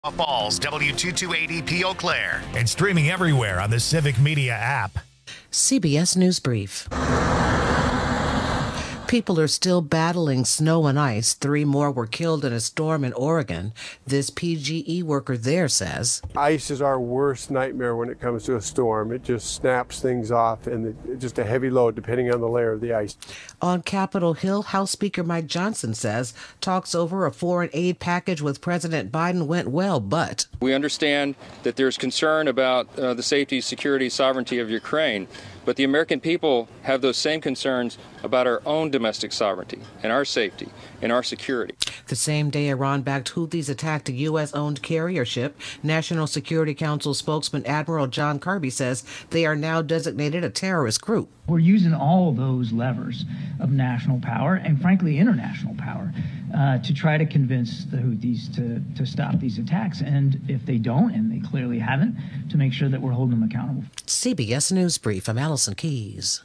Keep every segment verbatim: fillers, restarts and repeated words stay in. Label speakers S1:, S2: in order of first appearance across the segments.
S1: Falls, W two two eight zero P Eau Claire, and streaming everywhere on the Civic Media app.
S2: C B S News Brief. People are still battling snow and ice. Three more were killed in a storm in Oregon. This P G E worker there says,
S3: ice is our worst nightmare when it comes to a storm. It just snaps things off, and it's just a heavy load depending on the layer of the ice.
S2: On Capitol Hill, House Speaker Mike Johnson says talks over a foreign aid package with President Biden went well, but
S4: we understand that there's concern about uh, the safety, security, sovereignty of Ukraine. But the American people have those same concerns about our own domestic sovereignty and our safety and our security.
S2: The same day Iran-backed Houthis attacked a U S-owned carrier ship, National Security Council spokesman Admiral John Kirby says they are now designated a terrorist group.
S5: We're using all those levers of national power and, frankly, international power uh, to try to convince the Houthis to, to stop these attacks. And if they don't, and they clearly haven't, to make sure that we're holding them accountable.
S2: C B S News Brief. I'm Allison Keys.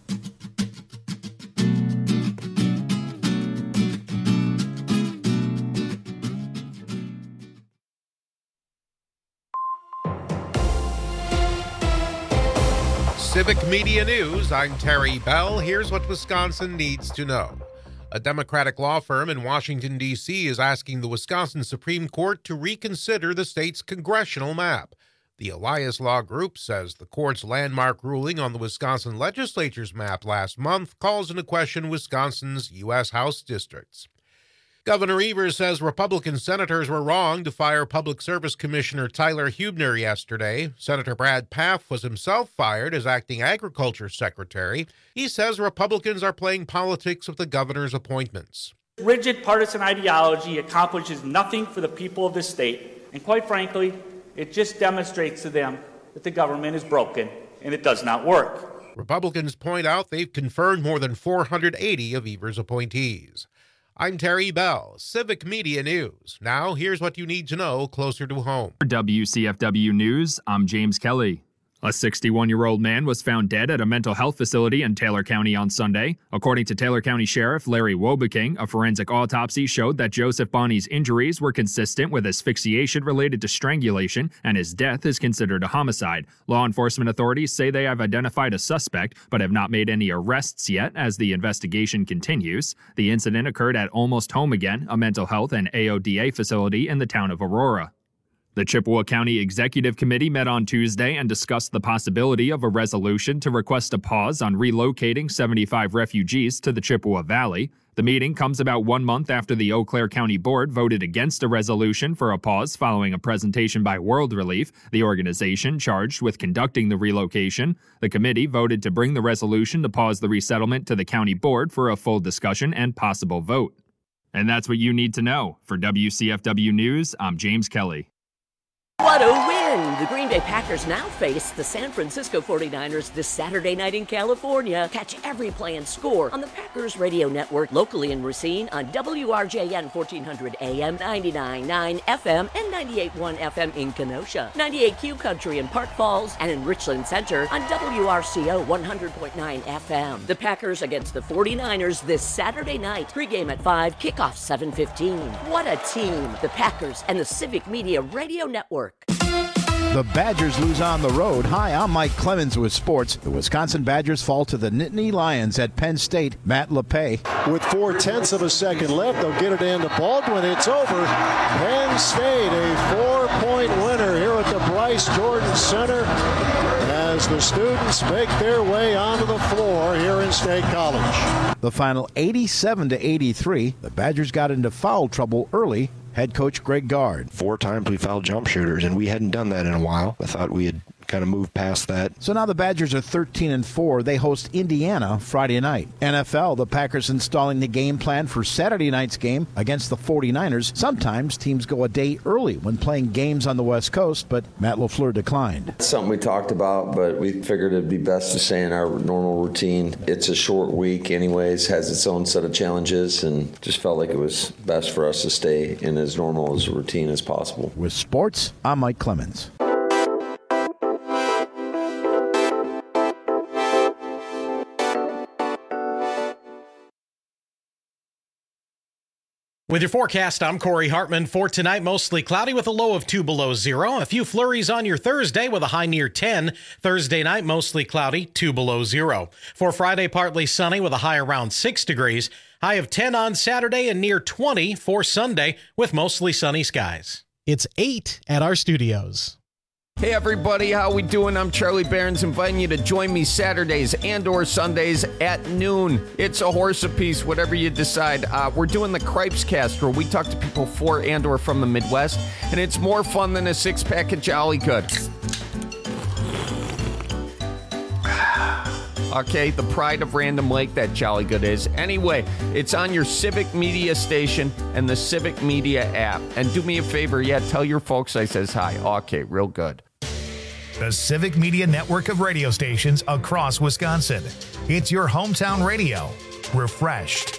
S6: Civic Media News, I'm Terry Bell. Here's what Wisconsin needs to know. A Democratic law firm in Washington, D C is asking the Wisconsin Supreme Court to reconsider the state's congressional map. The Elias Law Group says the court's landmark ruling on the Wisconsin legislature's map last month calls into question Wisconsin's U S House districts. Governor Evers says Republican senators were wrong to fire Public Service Commissioner Tyler Huebner yesterday. Senator Brad Pfaff was himself fired as acting agriculture secretary. He says Republicans are playing politics with the governor's appointments.
S7: Rigid partisan ideology accomplishes nothing for the people of this state, and quite frankly, it just demonstrates to them that the government is broken and it does not work.
S6: Republicans point out they've confirmed more than four hundred eighty of Evers' appointees. I'm Terry Bell, Civic Media News. Now, here's what you need to know closer to home.
S8: For W C F W News, I'm James Kelly. A sixty-one-year-old man was found dead at a mental health facility in Taylor County on Sunday. According to Taylor County Sheriff Larry Wobeking, a forensic autopsy showed that Joseph Bonney's injuries were consistent with asphyxiation related to strangulation, and his death is considered a homicide. Law enforcement authorities say they have identified a suspect, but have not made any arrests yet as the investigation continues. The incident occurred at Almost Home Again, a mental health and A O D A facility in the town of Aurora. The Chippewa County Executive Committee met on Tuesday and discussed the possibility of a resolution to request a pause on relocating seventy-five refugees to the Chippewa Valley. The meeting comes about one month after the Eau Claire County Board voted against a resolution for a pause following a presentation by World Relief, the organization charged with conducting the relocation. The committee voted to bring the resolution to pause the resettlement to the county board for a full discussion and possible vote. And that's what you need to know. For W C F W News, I'm James Kelly.
S9: What a win! The Green Bay Packers now face the San Francisco forty-niners this Saturday night in California. Catch every play and score on the Packers Radio Network locally in Racine on W R J N fourteen hundred A M, ninety-nine point nine F M, and ninety-eight point one F M in Kenosha, ninety-eight Q Country in Park Falls, and in Richland Center on W R C O one hundred point nine F M. The Packers against the forty-niners this Saturday night. Pregame at five, kickoff seven fifteen. What a team! The Packers and the Civic Media Radio Network.
S10: The Badgers lose on the road. Hi, I'm Mike Clemens with sports. The Wisconsin Badgers fall to the Nittany Lions at Penn State. Matt LePay.
S11: With four-tenths of a second left, they'll get it into Baldwin. It's over. Penn State, a four-point winner here at the Bryce Jordan Center as the students make their way onto the floor here in State College.
S10: The final eighty-seven to eighty-three. The Badgers got into foul trouble early. Head coach Greg Gard.
S12: Four times we fouled jump shooters, and we hadn't done that in a while. I thought we had kind of moved past that.
S10: So now the Badgers are thirteen and four. They host Indiana Friday night. N F L, the Packers installing the game plan for Saturday night's game against the forty-niners. Sometimes teams go a day early when playing games on the West Coast, but Matt LaFleur declined.
S13: It's something we talked about, but we figured it'd be best to stay in our normal routine. It's a short week anyways, has its own set of challenges, and just felt like it was best for us to stay in as normal as a routine as possible.
S10: With sports, I'm Mike Clemens.
S14: With your forecast, I'm Corey Hartman. For tonight, mostly cloudy with a low of two below zero. A few flurries on your Thursday with a high near ten. Thursday night, mostly cloudy, two below zero. For Friday, partly sunny with a high around six degrees. High of ten on Saturday and near twenty for Sunday with mostly sunny skies.
S15: It's eight at our studios.
S16: Hey everybody, how we doing? I'm Charlie Barons, inviting you to join me Saturdays and or Sundays at noon. It's a horse apiece, whatever you decide. Uh, we're doing the Cripes Cast, where we talk to people for and or from the Midwest, and it's more fun than a six-pack of Jolly Good. Okay, the pride of Random Lake, that Jolly Good is. Anyway, it's on your Civic Media station and the Civic Media app. And do me a favor, yeah, tell your folks I says hi. Okay, real good.
S1: The Civic Media network of radio stations across Wisconsin. It's your hometown radio. Refreshed.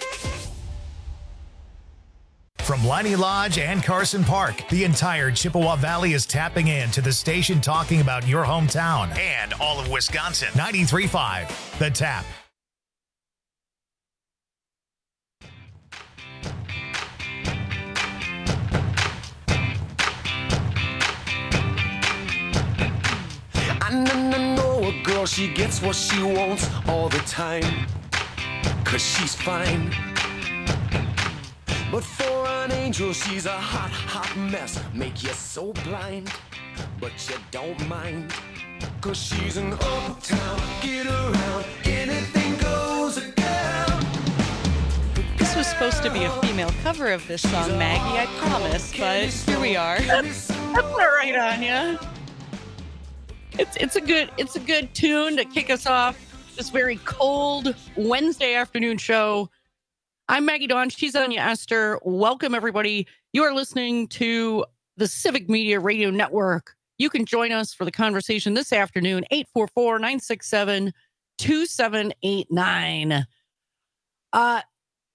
S1: From Liney Lodge and Carson Park, the entire Chippewa Valley is tapping in to the station talking about your hometown and all of Wisconsin. ninety-three point five, The Tap.
S17: I know a girl, she gets what she wants all the time, 'cause she's fine. But for an angel, she's a hot, hot mess. Make you so blind, but you don't mind. 'Cause she's an uptown, get around, anything goes, a girl.
S18: This was supposed to be a female cover of this song, Maggie, I promise, but here we are. That's, that's all right, Anya. It's it's a good it's a good tune to kick us off this very cold Wednesday afternoon show. I'm Maggie Dawn. She's Anya Esther. Welcome, everybody. You are listening to the Civic Media Radio Network. You can join us for the conversation this afternoon, eight four four, nine six seven, two seven eight nine. Uh,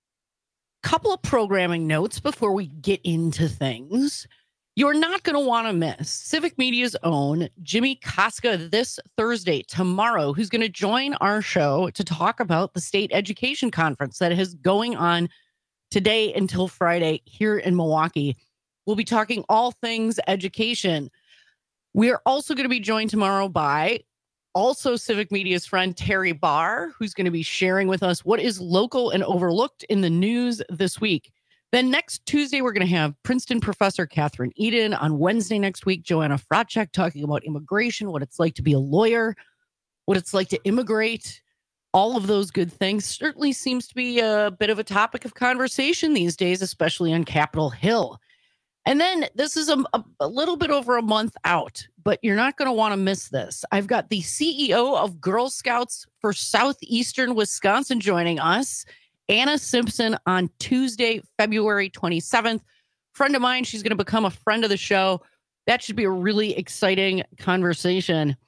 S18: couple of programming notes before we get into things. You're not going to want to miss Civic Media's own Jimmy Koska this Thursday, tomorrow, who's going to join our show to talk about the state education conference that is going on today until Friday here in Milwaukee. We'll be talking all things education. We are also going to be joined tomorrow by also Civic Media's friend Terry Barr, who's going to be sharing with us what is local and overlooked in the news this week. Then next Tuesday, we're going to have Princeton professor Catherine Eden. On Wednesday next week, Joanna Fracek talking about immigration, what it's like to be a lawyer, what it's like to immigrate, all of those good things. Certainly seems to be a bit of a topic of conversation these days, especially on Capitol Hill. And then this is a, a, a little bit over a month out, but you're not going to want to miss this. I've got the C E O of Girl Scouts for Southeastern Wisconsin joining us, Anna Simpson, on Tuesday, February twenty-seventh. Friend of mine, she's going to become a friend of the show. That should be a really exciting conversation.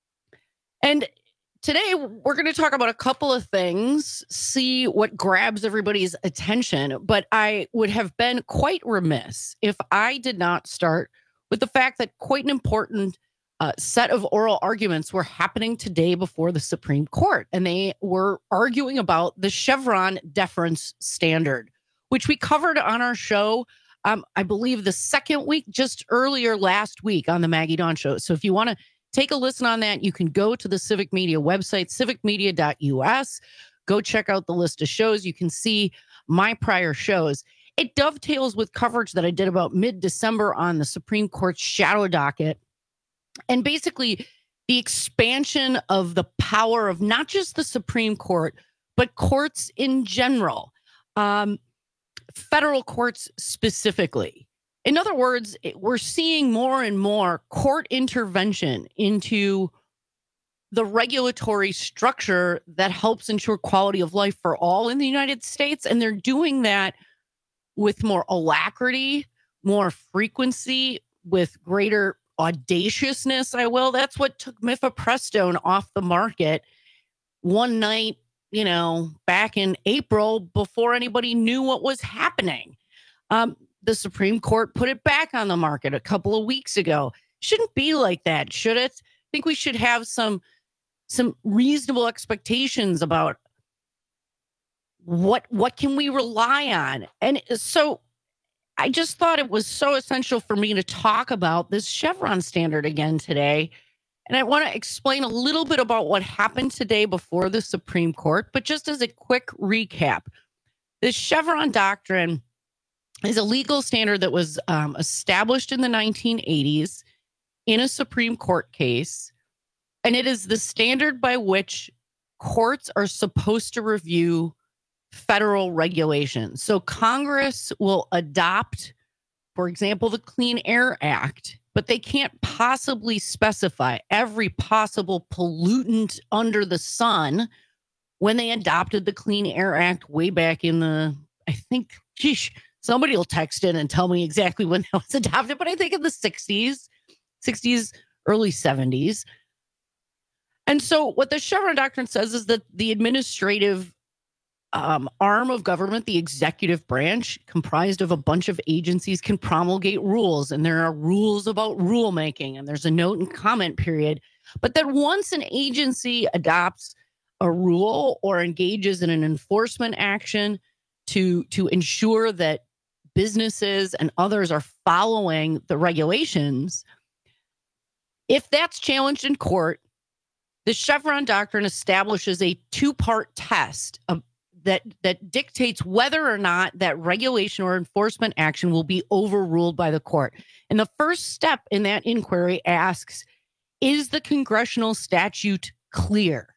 S18: And today, we're going to talk about a couple of things, see what grabs everybody's attention. But I would have been quite remiss if I did not start with the fact that quite an important Uh, set of oral arguments were happening today before the Supreme Court, and they were arguing about the Chevron deference standard, which we covered on our show, um, I believe the second week, just earlier last week on the Maggie Dawn Show. So if you want to take a listen on that, you can go to the Civic Media website, civic media dot U S. Go check out the list of shows. You can see my prior shows. It dovetails with coverage that I did about mid-December on the Supreme Court's shadow docket. And basically, the expansion of the power of not just the Supreme Court, but courts in general, um, federal courts specifically. In other words, we're seeing more and more court intervention into the regulatory structure that helps ensure quality of life for all in the United States. And they're doing that with more alacrity, more frequency, with greater audaciousness, I will. That's what took mifepristone off the market one night, you know, back in April before anybody knew what was happening. Um, the Supreme Court put it back on the market a couple of weeks ago. Shouldn't be like that, should it? I think we should have some, some reasonable expectations about what, what can we rely on? And so
S19: I just thought it was so essential for me to talk about this Chevron standard again today. And I want to explain a little bit about what happened today before the Supreme Court. But just as a quick recap, the Chevron doctrine is a legal standard that was um, established in the nineteen eighties in a Supreme Court case. And it is the standard by which courts are supposed to review federal regulations. So Congress will adopt, for example, the Clean Air Act, but they can't possibly specify every possible pollutant under the sun when they adopted the Clean Air Act way back in the, I think, geesh, somebody will text in and tell me exactly when that was adopted, but I think in the sixties, sixties, early seventies. And so what the Chevron doctrine says is that the administrative um, arm of government, the executive branch, comprised of a bunch of agencies, can promulgate rules. And there are rules about rulemaking, and there's a note and comment period. But that once an agency adopts a rule or engages in an enforcement action to, to ensure that businesses and others are following the regulations, if that's challenged in court, the Chevron doctrine establishes a two-part test of, that, that dictates whether or not that regulation or enforcement action will be overruled by the court. And the first step in that inquiry asks, is the congressional statute clear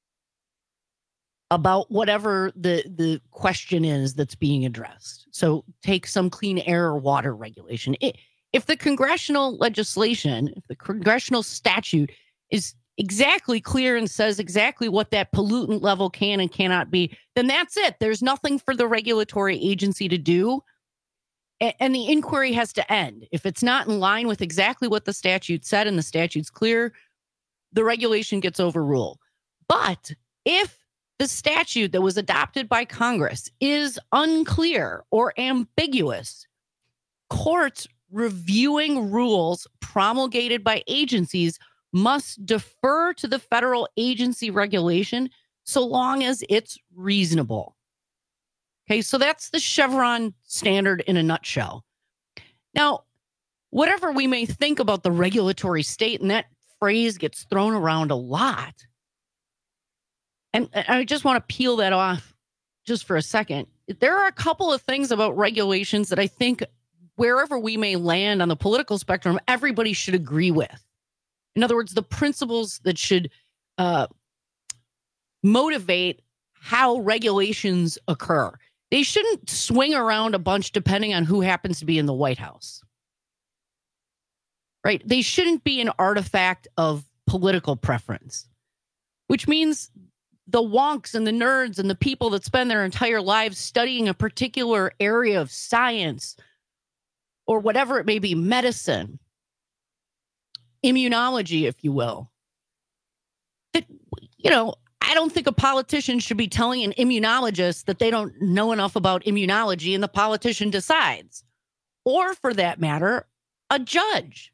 S19: about whatever the, the question is that's being addressed? So take some clean air or water regulation. It, if the congressional legislation, if the congressional statute is exactly clear and says exactly what that pollutant level can and cannot be, then that's it. There's nothing for the regulatory agency to do. And, and the inquiry has to end. If it's not in line with exactly what the statute said and the statute's clear, the regulation gets overruled. But if the statute that was adopted by Congress is unclear or ambiguous, courts reviewing rules promulgated by agencies must defer to the federal agency regulation so long as it's reasonable. Okay, so that's the Chevron standard in a nutshell. Now, whatever we may think about the regulatory state, and that phrase gets thrown around a lot, and I just want to peel that off just for a second. There are a couple of things about regulations that I think wherever we may land on the political spectrum, everybody should agree with. In other words, the principles that should uh, motivate how regulations occur. They shouldn't swing around a bunch depending on who happens to be in the White House. Right? They shouldn't be an artifact of political preference, which means the wonks and the nerds and the people that spend their entire lives studying a particular area of science or whatever it may be, medicine, immunology, if you will. That, you know, I don't think a politician should be telling an immunologist that they don't know enough about immunology and the politician decides. Or for that matter, a judge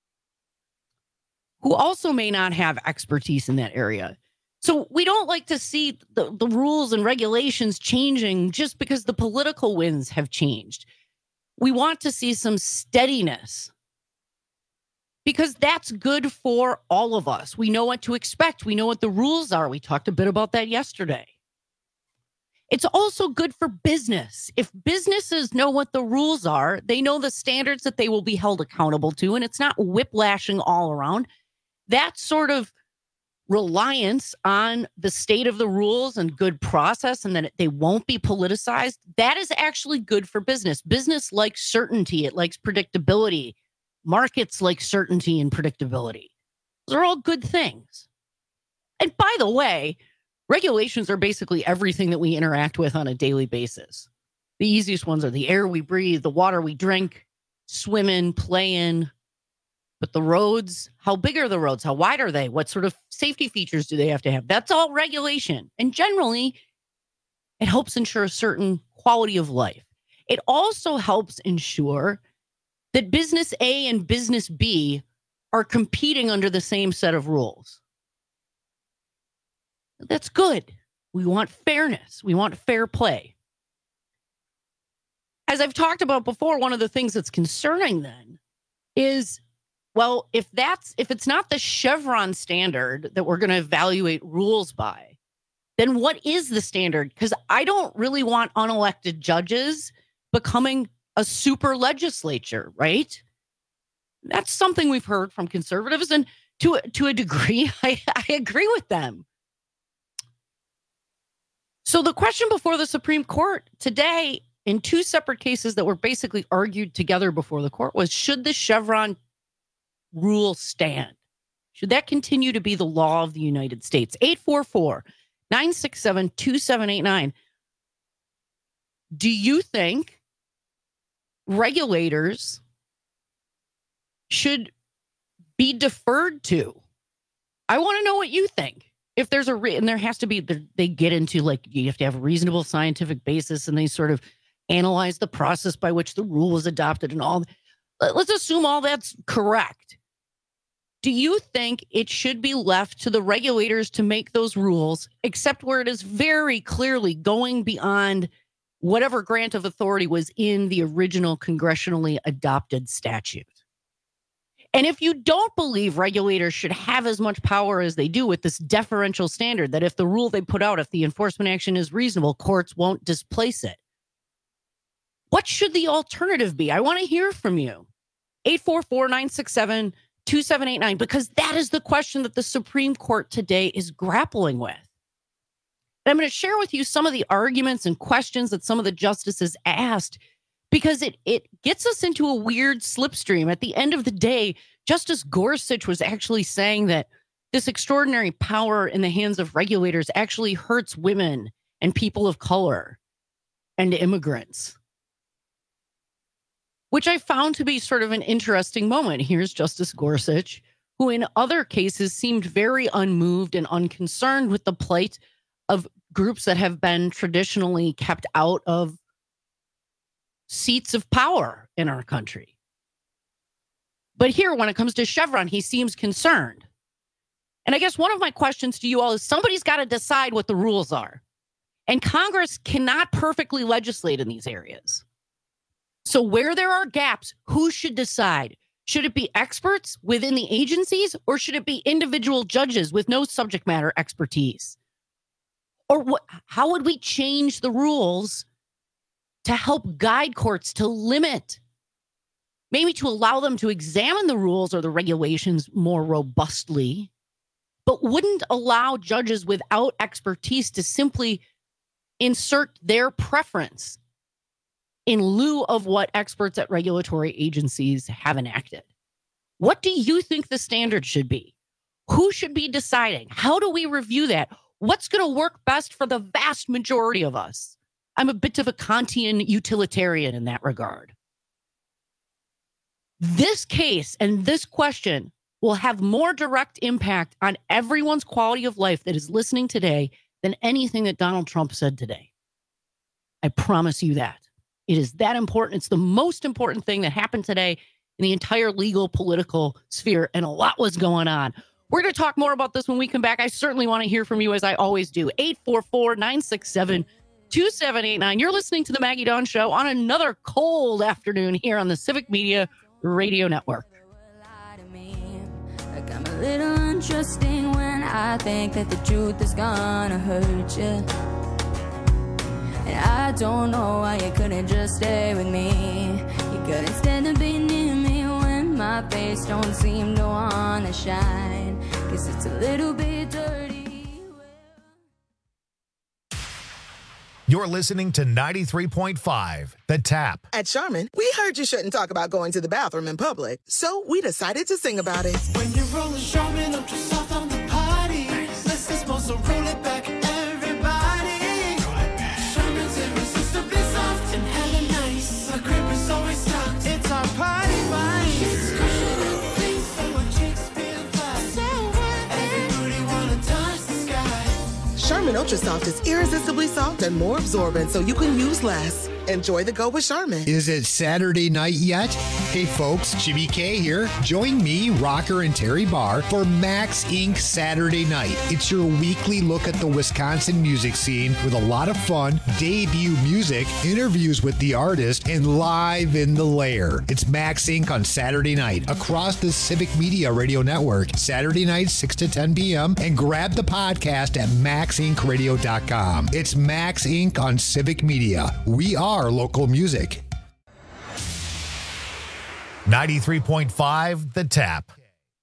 S19: who also may not have expertise in that area. So we don't like to see the, the rules and regulations changing just because the political winds have changed. We want to see some steadiness, because that's good for all of us. We know what to expect. We know what the rules are. We talked a bit about that yesterday. It's also good for business. If businesses know what the rules are, they know the standards that they will be held accountable to, and it's not whiplashing all around. That sort of reliance on the state of the rules and good process and that they won't be politicized, that is actually good for business. Business likes certainty. It likes predictability. Markets like certainty and predictability. Those are all good things. And by the way, regulations are basically everything that we interact with on a daily basis. The easiest ones are the air we breathe, the water we drink, swim in, play in. But the roads, how big are the roads? How wide are they? What sort of safety features do they have to have? That's all regulation. And generally, it helps ensure a certain quality of life. It also helps ensure that business A and business B are competing under the same set of rules. That's good. We want fairness. We want fair play. as I've talked about before, one of the things that's concerning then is, well, if that's if it's not the Chevron standard that we're going to evaluate rules by, then what is the standard? Because I don't really want unelected judges becoming a super legislature, right? That's something we've heard from conservatives, and to, to a degree, I, I agree with them. So the question before the Supreme Court today, in two separate cases that were basically argued together before the court, was, should the Chevron rule stand? Should that continue to be the law of the United States? eight four four, nine six seven, two seven eight nine. Do you think regulators should be deferred to? I want to know what you think. If there's a, re- and there has to be, they get into like, you have to have a reasonable scientific basis, and they sort of analyze the process by which the rule was adopted and all. Let's assume all that's correct. Do you think it should be left to the regulators to make those rules, except where it is very clearly going beyond whatever grant of authority was in the original congressionally adopted statute? And if you don't believe regulators should have as much power as they do with this deferential standard, that if the rule they put out, if the enforcement action is reasonable, courts won't displace it, what should the alternative be? I want to hear from you. eight four four, nine six seven, two seven eight nine, because that is the question that the Supreme Court today is grappling with. And I'm going to share with you some of the arguments and questions that some of the justices asked, because it it gets us into a weird slipstream. At the end of the day, Justice Gorsuch was actually saying that this extraordinary power in the hands of regulators actually hurts women and people of color and immigrants, which I found to be sort of an interesting moment. Here's Justice Gorsuch, who in other cases seemed very unmoved and unconcerned with the plight of groups that have been traditionally kept out of seats of power in our country. But here, when it comes to Chevron, he seems concerned. And I guess one of my questions to you all is, somebody's got to decide what the rules are. And Congress cannot perfectly legislate in these areas. So where there are gaps, who should decide? Should it be experts within the agencies, or should it be individual judges with no subject matter expertise? Or what, how would we change the rules to help guide courts to limit, maybe to allow them to examine the rules or the regulations more robustly, but wouldn't allow judges without expertise to simply insert their preference in lieu of what experts at regulatory agencies have enacted? What do you think the standard should be? Who should be deciding? How do we review that? What's going to work best for the vast majority of us? I'm a bit of a Kantian utilitarian in that regard. This case and this question will have more direct impact on everyone's quality of life that is listening today than anything that Donald Trump said today. I promise you that. It is that important. It's the most important thing that happened today in the entire legal political sphere, and a lot was going on. We're going to talk more about this when we come back. I certainly want to hear from you, as I always do. eight four four, nine six seven, two seven eight nine. You're listening to the Maggie Dawn Show on another cold afternoon here on the Civic Media Radio Network.
S20: Like I'm a little untrusting when I think that the truth is gonna hurt you. And I don't know why you couldn't just stay with me. You couldn't stand to be near me when my face don't seem to wanna shine. Cause it's a little bit dirty.
S1: You're listening to ninety-three point five, The Tap.
S21: At Charmin, we heard you shouldn't talk about going to the bathroom in public, so we decided to sing about it.
S17: When you're rolling Charmin, I'm just soft on the party. Let's just supposed to roll it back, everybody. Roll it back. Charmin's irresistibly soft and hella nice. My crib is always stocked. It's our party vibe. It's cushion things so our chicks feel fly. So what? Everybody wanna touch the sky.
S21: Charmin Ultra Soft is irresistibly soft and more absorbent, so you can use less. Enjoy the go with Charmin.
S22: Is it Saturday night yet?
S3: Hey folks, Jimmy K here. Join me, Rocker, and Terry Barr for Max Incorporated Saturday Night. It's your weekly look at the Wisconsin music scene with a lot of fun, debut music, interviews with the artist, and live in the lair. It's Max Incorporated on Saturday night across the Civic Media Radio Network, Saturday night, six to ten p.m., and grab the podcast at max inc radio dot com. It's Max Incorporated on Civic Media. We are local music.
S1: ninety-three point five The Tap.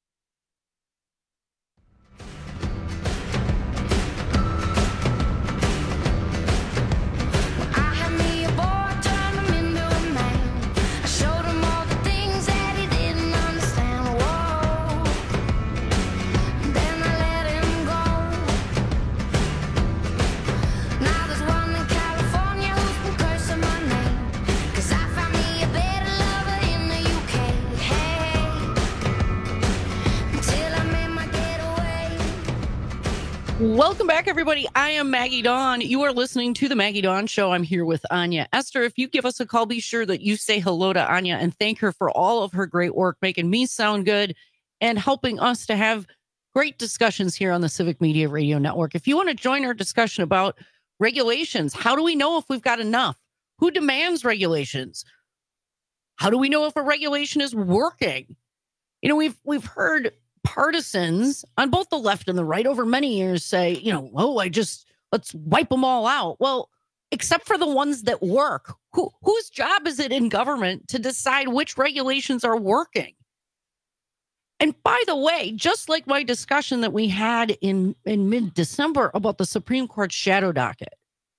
S19: Welcome back, everybody. I am Maggie Dawn. You are listening to the Maggie Dawn Show. I'm here with Anya Esther. If you give us a call, be sure that you say hello to Anya and thank her for all of her great work, making me sound good and helping us to have great discussions here on the Civic Media Radio Network. If you want to join our discussion about regulations, how do we know if we've got enough? Who demands regulations? How do we know if a regulation is working? You know, we've we've heard partisans on both the left and the right over many years say, you know, oh, I just, let's wipe them all out. Well, except for the ones that work. Who, whose job is it in government to decide which regulations are working? And by the way, just like my discussion that we had in, in mid-December about the Supreme Court's shadow docket,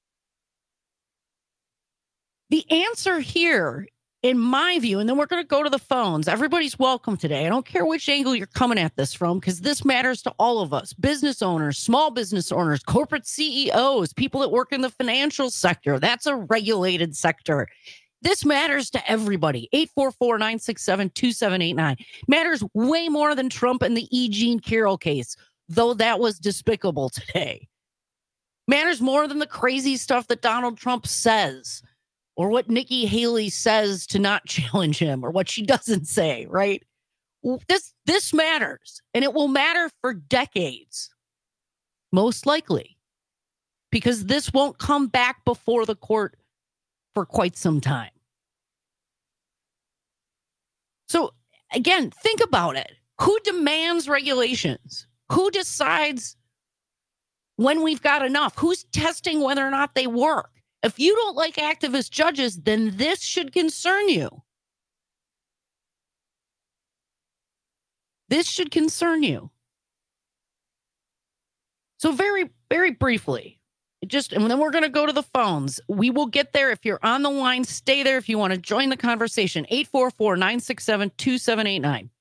S19: the answer here, in my view, and then we're going to go to the phones. Everybody's welcome today. I don't care which angle you're coming at this from, because this matters to all of us. Business owners, small business owners, corporate C E Os, people that work in the financial sector. That's a regulated sector. This matters to everybody. eight four four, nine six seven, two seven eight nine. Matters way more than Trump and the E. Jean Carroll case, though that was despicable today. Matters more than the crazy stuff that Donald Trump says, or what Nikki Haley says to not challenge him, or what she doesn't say, right? This this matters, and it will matter for decades, most likely, because this won't come back before the court for quite some time. So, again, think about it. Who demands regulations? Who decides when we've got enough? Who's testing whether or not they work? If you don't like activist judges, then this should concern you. This should concern you. So very, very briefly, just, and then we're going to go to the phones. We will get there. If you're on the line, stay there. If you want to join the conversation, eight four four, nine six seven, two seven eight nine.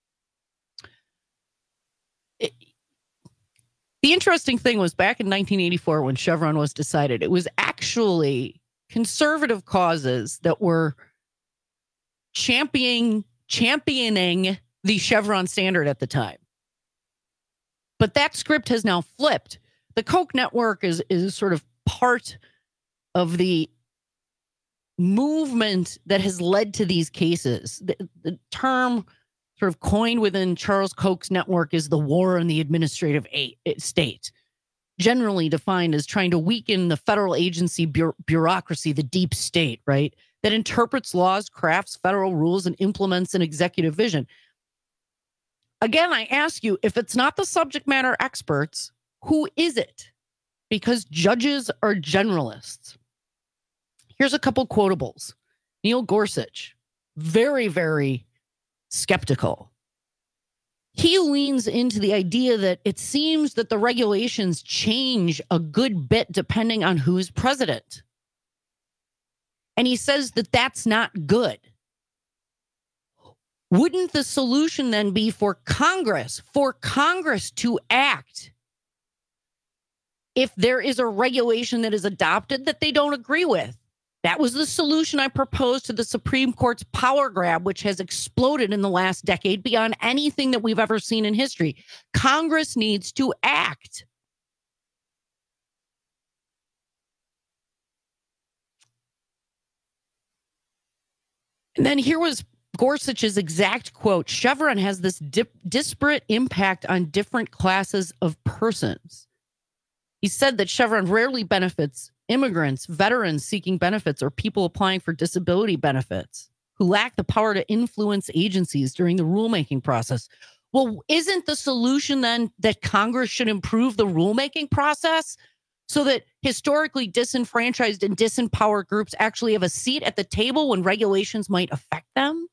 S19: The interesting thing was back in nineteen eighty-four when Chevron was decided, it was actually conservative causes that were championing, championing the Chevron standard at the time. But that script has now flipped. The Koch network is, is sort of part of the movement that has led to these cases. The, the term sort of coined within Charles Koch's network is the war on the administrative state, generally defined as trying to weaken the federal agency bu- bureaucracy, the deep state, right? That interprets laws, crafts federal rules, and implements an executive vision. Again, I ask you, if it's not the subject matter experts, who is it? Because judges are generalists. Here's a couple quotables. Neil Gorsuch, very, very skeptical. He leans into the idea that it seems that the regulations change a good bit depending on who's president. And he says that that's not good. Wouldn't the solution then be for Congress, for Congress to act if there is a regulation that is adopted that they don't agree with? That was the solution I proposed to the Supreme Court's power grab, which has exploded in the last decade beyond anything that we've ever seen in history. Congress needs to act. And then here was Gorsuch's exact quote, Chevron has this dip, disparate impact on different classes of persons. He said that Chevron rarely benefits immigrants, veterans seeking benefits, or people applying for disability benefits who lack the power to influence agencies during the rulemaking process. Well, isn't the solution then that Congress should improve the rulemaking process so that historically disenfranchised and disempowered groups actually have a seat at the table when regulations might affect them?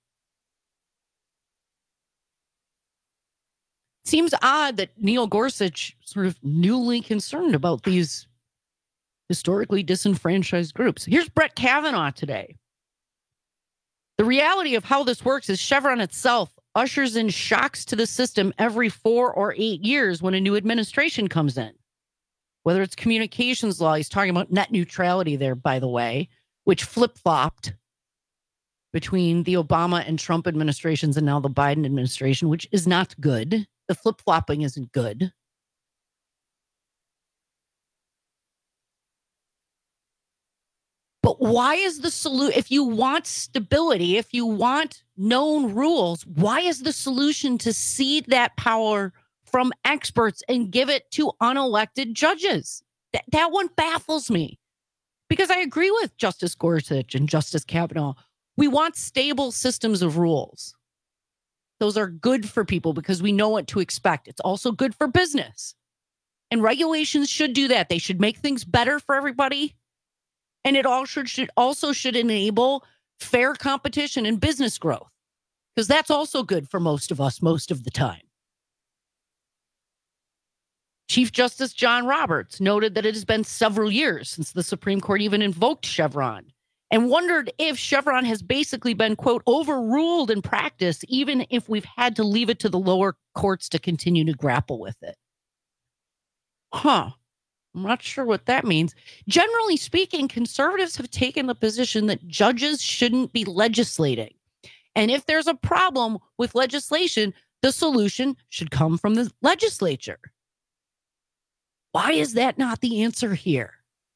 S19: Seems odd that Neil Gorsuch sort of newly concerned about these historically disenfranchised groups. Here's Brett Kavanaugh today. The reality of how this works is Chevron itself ushers in shocks to the system every four or eight years when a new administration comes in. Whether it's communications law, he's talking about net neutrality there, by the way, which flip-flopped between the Obama and Trump administrations and now the Biden administration, which is not good. The flip-flopping isn't good. But why is the solution, if you want stability, if you want known rules, why is the solution to cede that power from experts and give it to unelected judges? That, that one baffles me. Because I agree with Justice Gorsuch and Justice Kavanaugh. We want stable systems of rules. Those are good for people because we know what to expect. It's also good for business. And regulations should do that. They should make things better for everybody. And it also should also should enable fair competition and business growth, because that's also good for most of us most of the time. Chief Justice John Roberts noted that it has been several years since the Supreme Court even invoked Chevron and wondered if Chevron has basically been, quote, overruled in practice, even if we've had to leave it to the lower courts to continue to grapple with it. Huh. I'm not sure what that means. Generally speaking, conservatives have taken the position that judges shouldn't be legislating. And if there's a problem with legislation, the solution should come from the legislature. Why is that not the answer here?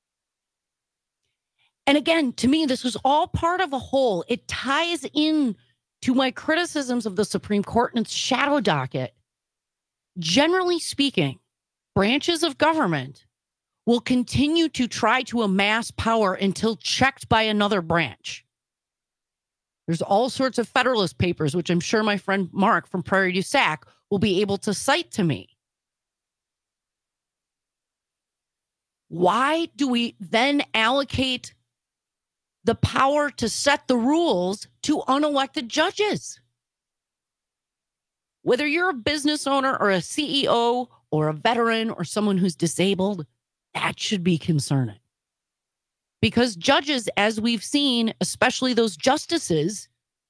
S19: And again, to me, this was all part of a whole. It ties in to my criticisms of the Supreme Court and its shadow docket. Generally speaking, branches of government will continue to try to amass power until checked by another branch. There's all sorts of Federalist Papers, which I'm sure my friend Mark from Prairie du Sac will be able to cite to me. Why do we then allocate the power to set the rules to unelected judges? Whether you're a business owner or a C E O or a veteran or someone who's disabled, that should be concerning. Because judges, as we've seen, especially those justices,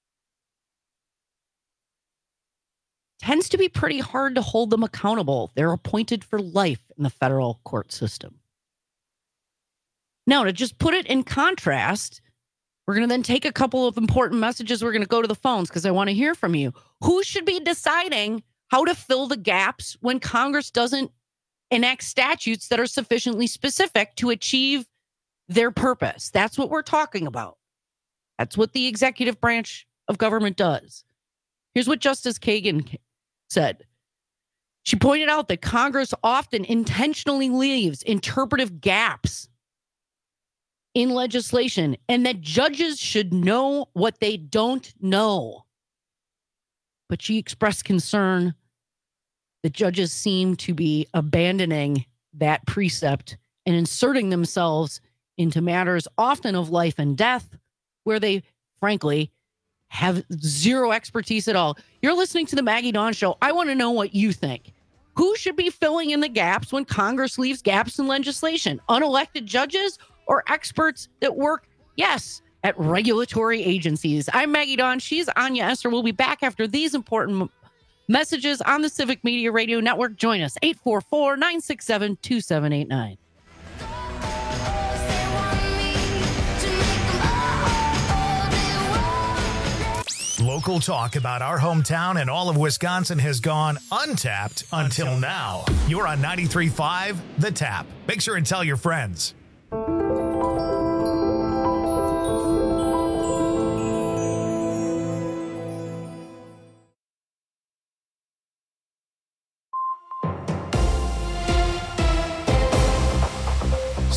S19: tends to be pretty hard to hold them accountable. They're appointed for life in the federal court system. Now, to just put it in contrast, we're going to then take a couple of important messages. We're going to go to the phones because I want to hear from you. Who should be deciding how to fill the gaps when Congress doesn't enact statutes that are sufficiently specific to achieve their purpose? That's what we're talking about. That's what the executive branch of government does. Here's what Justice Kagan said. She pointed out that Congress often intentionally leaves interpretive gaps in legislation and that judges should know what they don't know. But she expressed concern that judges seem to be abandoning that precept and inserting themselves into matters often of life and death, where they, frankly, have zero expertise at all. You're listening to the Maggie Dawn Show. I want to know what you think. Who should be filling in the gaps when Congress leaves gaps in legislation? Unelected judges or experts that work, yes, at regulatory agencies? I'm Maggie Dawn. She's Anya Esser. We'll be back after these important messages on the Civic Media Radio Network. Join us, eight four four, nine six seven, two seven eight nine.
S1: Local talk about our hometown and all of Wisconsin has gone untapped until, until now. You're on ninety-three point five The Tap. Make sure and tell your friends.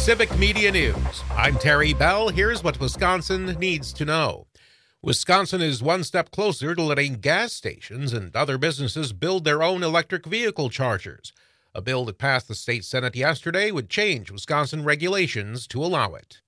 S6: Civic Media News. I'm Terry Bell. Here's what Wisconsin needs to know. Wisconsin is one step closer to letting gas stations and other businesses build their own electric vehicle chargers. A bill that passed the state Senate yesterday would change Wisconsin regulations to allow it.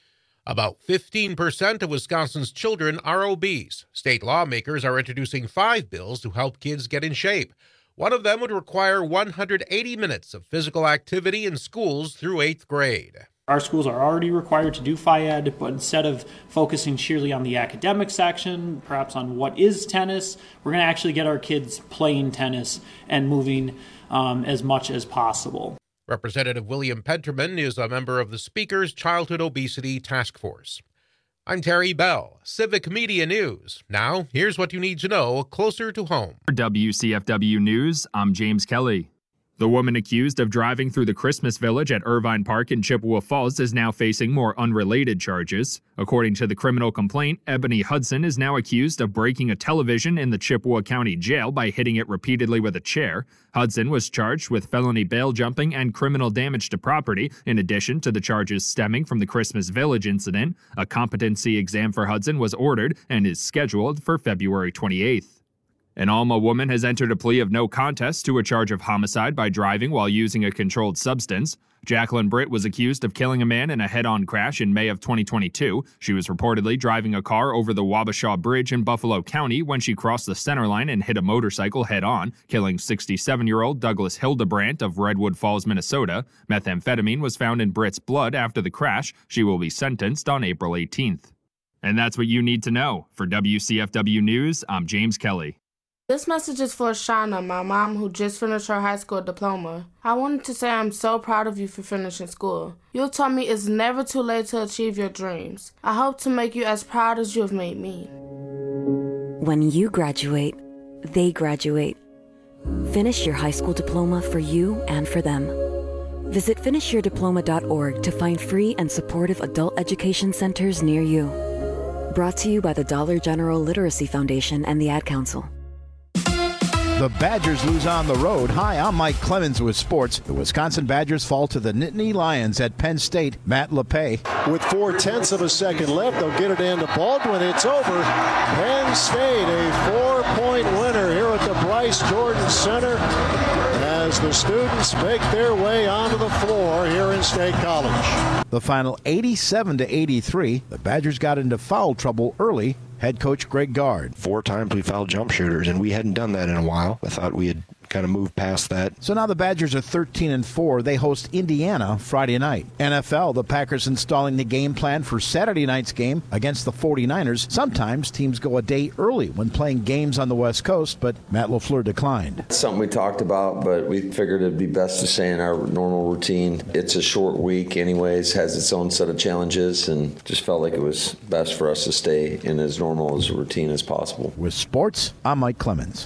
S6: About fifteen percent of Wisconsin's children are obese. State lawmakers are introducing five bills to help kids get in shape. One of them would require one hundred eighty minutes of physical activity in schools through eighth grade.
S4: Our schools are already required to do Phy Ed, but instead of focusing sheerly on the academic section, perhaps on what is tennis, we're going to actually get our kids playing tennis and moving um, as much as possible.
S6: Representative William Penterman is a member of the Speaker's Childhood Obesity Task Force. I'm Terry Bell, Civic Media News. Now, here's what you need to know closer to home.
S8: For W C F W News, I'm James Kelly. The woman accused of driving through the Christmas Village at Irvine Park in Chippewa Falls is now facing more unrelated charges. According to the criminal complaint, Ebony Hudson is now accused of breaking a television in the Chippewa County Jail by hitting it repeatedly with a chair. Hudson was charged with felony bail jumping and criminal damage to property, in addition to the charges stemming from the Christmas Village incident. A competency exam for Hudson was ordered and is scheduled for February twenty-eighth. An Alma woman has entered a plea of no contest to a charge of homicide by driving while using a controlled substance. Jacqueline Britt was accused of killing a man in a head-on crash in May of twenty twenty-two. She was reportedly driving a car over the Wabasha Bridge in Buffalo County when she crossed the center line and hit a motorcycle head-on, killing sixty-seven-year-old Douglas Hildebrandt of Redwood Falls, Minnesota. Methamphetamine was found in Britt's blood after the crash. She will be sentenced on April eighteenth. And that's what you need to know. For W C F W News, I'm James Kelly.
S22: This message is for Shauna, my mom, who just finished her high school diploma. I wanted to say I'm so proud of you for finishing school. You taught me it's never too late to achieve your dreams. I hope to make you as proud as you have made me.
S23: When you graduate, they graduate. Finish your high school diploma for you and for them. Visit finish your diploma dot org to find free and supportive adult education centers near you. Brought to you by the Dollar General Literacy Foundation and the Ad Council.
S10: The Badgers lose on the road. Hi, I'm Mike Clemens with sports. The Wisconsin Badgers fall to the Nittany Lions at Penn State. Matt LePay.
S11: With four-tenths of a second left, they'll get it into Baldwin. It's over. Penn State, a four-point winner here at the Bryce Jordan Center as the students make their way onto the floor here in State College.
S10: The final eighty-seven to eighty-three. The Badgers got into foul trouble early. Head coach Greg Gard.
S12: Four times we fouled jump shooters, and we hadn't done that in a while. I thought we had kind of moved past that.
S10: So now the Badgers are thirteen and four. They host Indiana Friday night. N F L, the Packers installing the game plan for Saturday night's game against the forty-niners. Sometimes teams go a day early when playing games on the West Coast, but Matt LaFleur declined.
S13: It's something we talked about, but we figured it'd be best to stay in our normal routine. It's a short week anyways, has its own set of challenges, and just felt like it was best for us to stay in as normal as a routine as possible.
S10: With sports, I'm Mike Clemens.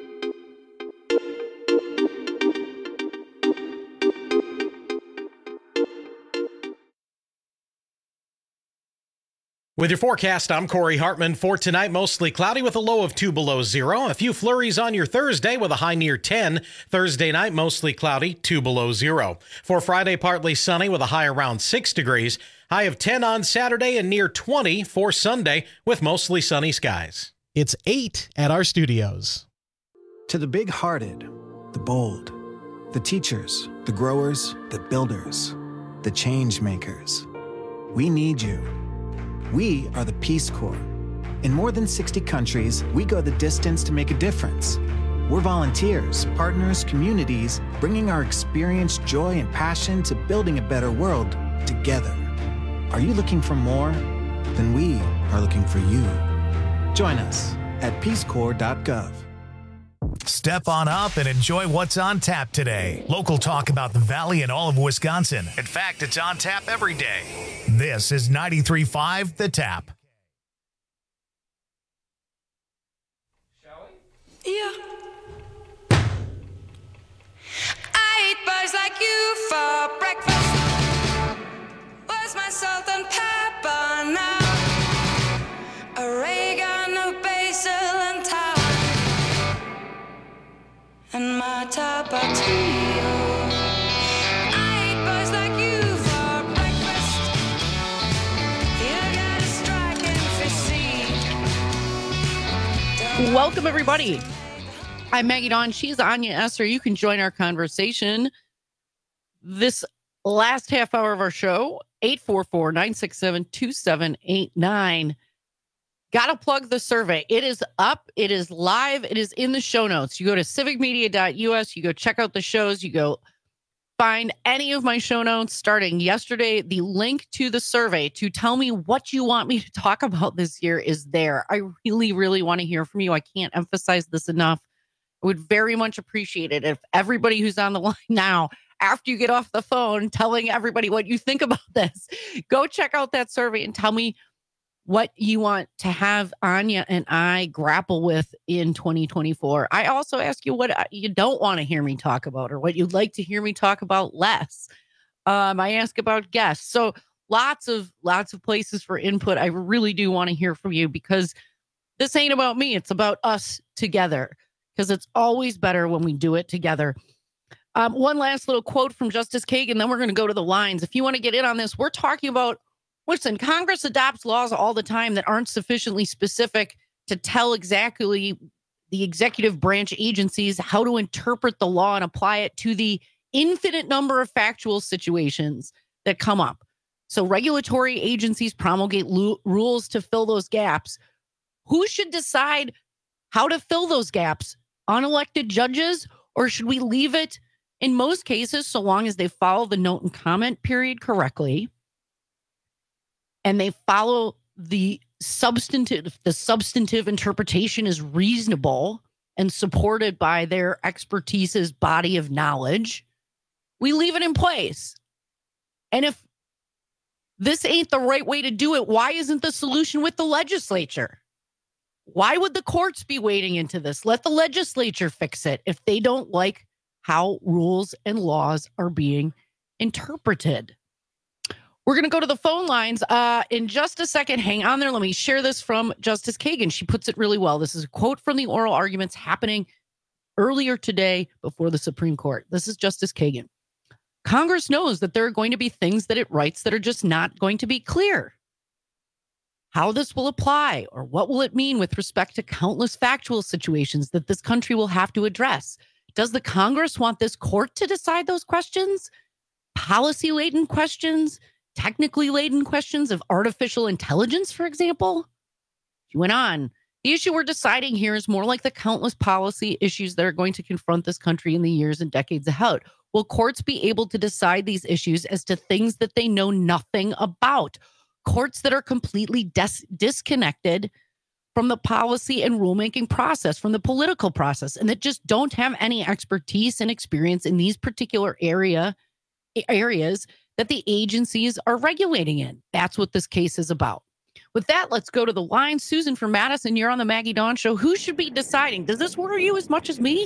S14: With your forecast, I'm Corey Hartman. For tonight, mostly cloudy with a low of two below zero. A few flurries on your Thursday with a high near ten. Thursday night, mostly cloudy, two below zero. For Friday, partly sunny with a high around six degrees. High of ten on Saturday and near twenty for Sunday with mostly sunny skies.
S15: It's eight at our studios.
S24: To the big-hearted, the bold, the teachers, the growers, the builders, the change makers, we need you. We are the Peace Corps. In more than sixty countries, we go the distance to make a difference. We're volunteers, partners, communities, bringing our experience, joy, and passion to building a better world together. Are you looking for more? Then we are looking for you. Join us at peace corps dot gov.
S1: Step on up and enjoy what's on tap today. Local talk about the Valley and all of Wisconsin. In fact, it's on tap every day. This is ninety-three point five The Tap.
S25: Shall we? Yeah. I eat bugs like you for breakfast. Where's my salt and pepper now? Oregano, basil, and thyme. And my tapatio. I eat bugs like you for breakfast.
S19: Welcome, everybody. I'm Maggie Dawn. She's Anya Esser. You can join our conversation this last half hour of our show, eight four four, nine six seven, two seven eight nine. Got to plug the survey. It is up. It is live. It is in the show notes. You go to civic media dot U S. You go check out the shows. You go find any of my show notes starting yesterday. The link to the survey to tell me what you want me to talk about this year is there. I really, really want to hear from you. I can't emphasize this enough. I would very much appreciate it if everybody who's on the line now, after you get off the phone, telling everybody what you think about this, go check out that survey and tell me what you want to have Anya and I grapple with in twenty twenty-four. I also ask you what you don't want to hear me talk about or what you'd like to hear me talk about less. Um, I ask about guests. So lots of lots of places for input. I really do want to hear from you because this ain't about me. It's about us together because it's always better when we do it together. Um, one last little quote from Justice Kagan, then we're going to go to the lines. If you want to get in on this, we're talking about listen, Congress adopts laws all the time that aren't sufficiently specific to tell exactly the executive branch agencies how to interpret the law and apply it to the infinite number of factual situations that come up. So regulatory agencies promulgate lo- rules to fill those gaps. Who should decide how to fill those gaps? Unelected judges, or should we leave it in most cases, so long as they follow the note and comment period correctly, and they follow the substantive, the substantive interpretation is reasonable and supported by their expertise's body of knowledge, we leave it in place. And if this ain't the right way to do it, why isn't the solution with the legislature? Why would the courts be wading into this? Let the legislature fix it if they don't like how rules and laws are being interpreted. We're going to go to the phone lines uh, in just a second. Hang on there. Let me share this from Justice Kagan. She puts it really well. This is a quote from the oral arguments happening earlier today before the Supreme Court. This is Justice Kagan. Congress knows that there are going to be things that it writes that are just not going to be clear. How this will apply or what will it mean with respect to countless factual situations that this country will have to address. Does the Congress want this court to decide those questions? Policy-laden questions? Technically laden questions of artificial intelligence, for example? She went on. The issue we're deciding here is more like the countless policy issues that are going to confront this country in the years and decades ahead. Will courts be able to decide these issues as to things that they know nothing about? Courts that are completely dis- disconnected from the policy and rulemaking process, from the political process, and that just don't have any expertise and experience in these particular area areas that the agencies are regulating in. That's what this case is about. With that, let's go to the line. Susan from Madison, you're on the Maggie Dawn Show. Who should be deciding? Does this worry you as much as me?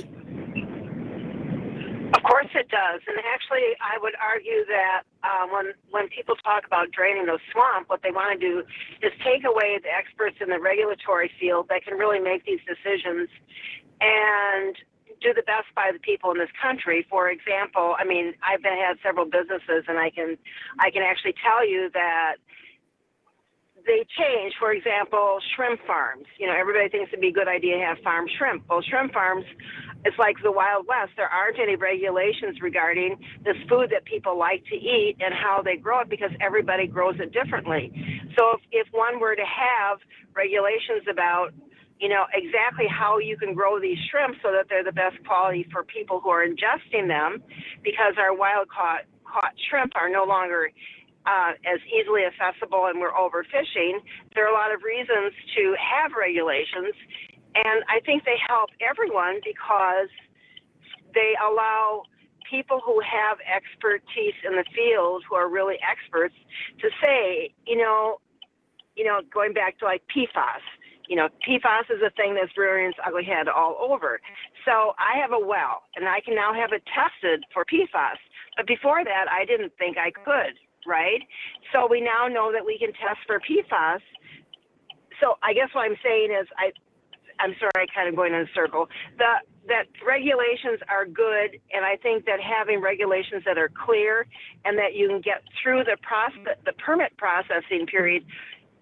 S2: Of course it does. And actually, I would argue that uh, when when people talk about draining the swamp, what they want to do is take away the experts in the regulatory field that can really make these decisions and do the best by the people in this country. For example, I mean, I've been, had several businesses, and I can I can actually tell you that they change. For example, shrimp farms. You know, everybody thinks it'd be a good idea to have farm shrimp. Well, shrimp farms, it's like the Wild West. There aren't any regulations regarding this food that people like to eat and how they grow it because everybody grows it differently. So if, if one were to have regulations about, you know, exactly how you can grow these shrimp so that they're the best quality for people who are ingesting them, because our wild caught, caught shrimp are no longer uh, as easily accessible and we're overfishing, there are a lot of reasons to have regulations. And I think they help everyone because they allow people who have expertise in the field, who are really experts, to say, you know, you know, going back to like P FAS, you know, P FAS is a thing that's rearing its ugly head all over. So I have a well, and I can now have it tested for P FAS. But before that, I didn't think I could, right? So we now know that we can test for P FAS. So I guess what I'm saying is, I, I'm sorry, kind of going in a circle. The, that regulations are good, and I think that having regulations that are clear and that you can get through the process, the permit processing period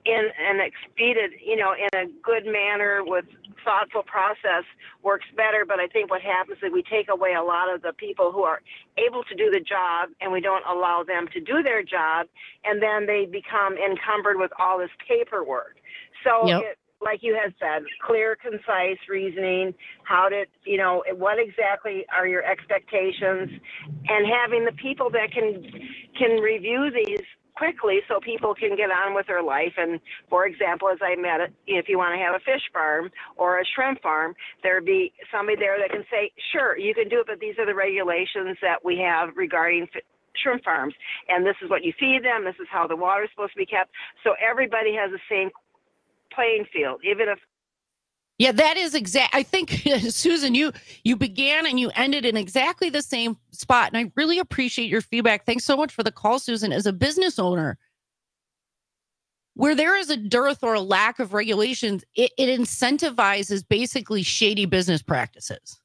S2: in an expedient, you know, in a good manner with thoughtful process works better. But I think what happens is we take away a lot of the people who are able to do the job, and we don't allow them to do their job, and then they become encumbered with all this paperwork. So
S19: Yep.
S2: it, like you had said, clear, concise reasoning, how did, you know, what exactly are your expectations, and having the people that can can review these quickly so people can get on with their life. And for example, as I met, if you want to have a fish farm or a shrimp farm, there'd be somebody there that can say, sure, you can do it, but these are the regulations that we have regarding f- shrimp farms. And this is what you feed them. This is how the water is supposed to be kept. So everybody has the same playing field, even if
S19: Yeah, that is exact. I think, Susan, you you began and you ended in exactly the same spot. And I really appreciate your feedback. Thanks so much for the call, Susan. As a business owner, where there is a dearth or a lack of regulations, it, it incentivizes basically shady business practices.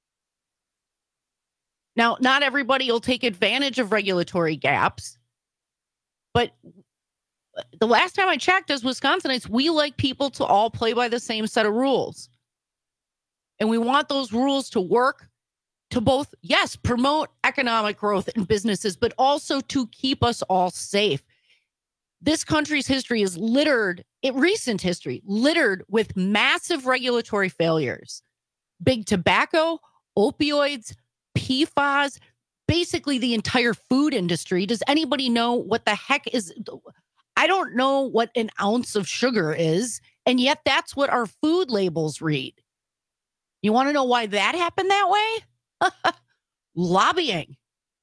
S19: Now, not everybody will take advantage of regulatory gaps, but the last time I checked, as Wisconsinites, we like people to all play by the same set of rules. And we want those rules to work to both, yes, promote economic growth in businesses, but also to keep us all safe. This country's history is littered, in recent history, littered with massive regulatory failures. Big tobacco, opioids, P FAS, basically the entire food industry. Does anybody know what the heck is... I don't know what an ounce of sugar is, and yet that's what our food labels read. You want to know why that happened that way? Lobbying.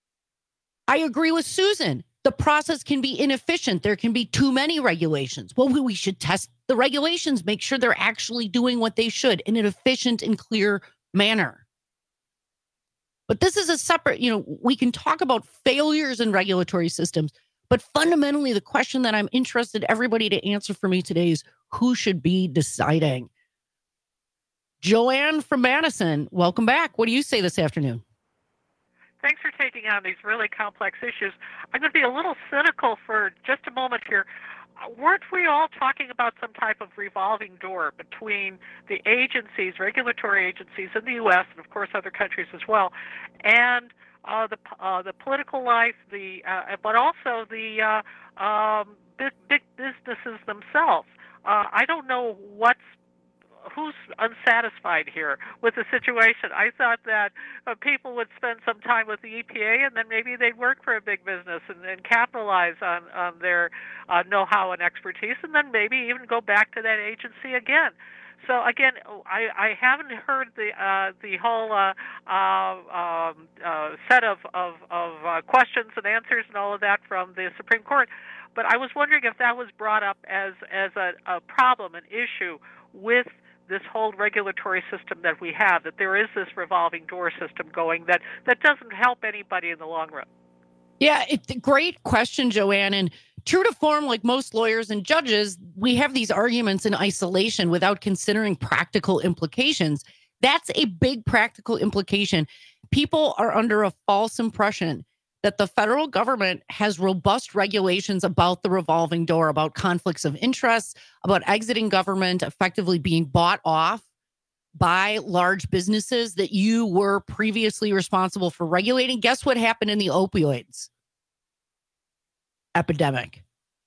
S19: I agree with Susan. The process can be inefficient. There can be too many regulations. Well, we should test the regulations, make sure they're actually doing what they should in an efficient and clear manner. But this is a separate, you know, we can talk about failures in regulatory systems. But fundamentally, the question that I'm interested everybody to answer for me today is who should be deciding? Joanne from Madison, welcome back. What do you say this afternoon?
S5: Thanks for taking on these really complex issues. I'm going to be a little cynical for just a moment here. Weren't we all talking about some type of revolving door between the agencies, regulatory agencies in the U S and, of course, other countries as well, and Uh, the uh, the political life, the uh, but also the uh, um, big, big businesses themselves. Uh, I don't know what's who's unsatisfied here with the situation. I thought that uh, people would spend some time with the E P A and then maybe they'd work for a big business and, and capitalize on on their uh, know-how and expertise, and then maybe even go back to that agency again. So again, I, I haven't heard the uh, the whole uh, uh, um, uh, set of of, of uh, questions and answers and all of that from the Supreme Court, but I was wondering if that was brought up as as a, a problem, an issue with this whole regulatory system that we have. That there is this revolving door system going that that doesn't help anybody in the long run.
S19: Yeah, it's a great question, Joanne. And true to form, like most lawyers and judges, we have these arguments in isolation without considering practical implications. That's a big practical implication. People are under a false impression that the federal government has robust regulations about the revolving door, about conflicts of interest, about exiting government, effectively being bought off by large businesses that you were previously responsible for regulating. Guess what happened in the opioids epidemic?